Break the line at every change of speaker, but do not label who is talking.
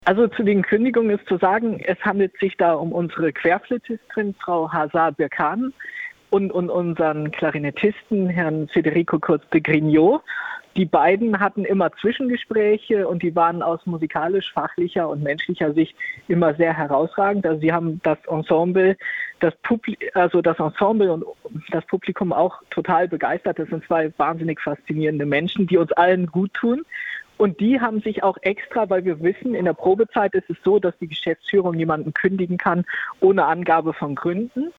Also zu den Kündigungen ist zu sagen, es handelt sich da um unsere Querflötistin, Frau Hazar Birkan, und unseren Klarinettisten, Herrn Federico Kurz de Grignot. Die beiden hatten immer Zwischengespräche und die waren aus musikalisch, fachlicher und menschlicher Sicht immer sehr herausragend. Also sie haben das Ensemble und das Publikum auch total begeistert. Das sind zwei wahnsinnig faszinierende Menschen, die uns allen gut tun. Und die haben sich auch extra, weil wir wissen, in der Probezeit ist es so, dass die Geschäftsführung jemanden kündigen kann ohne Angabe von Gründen.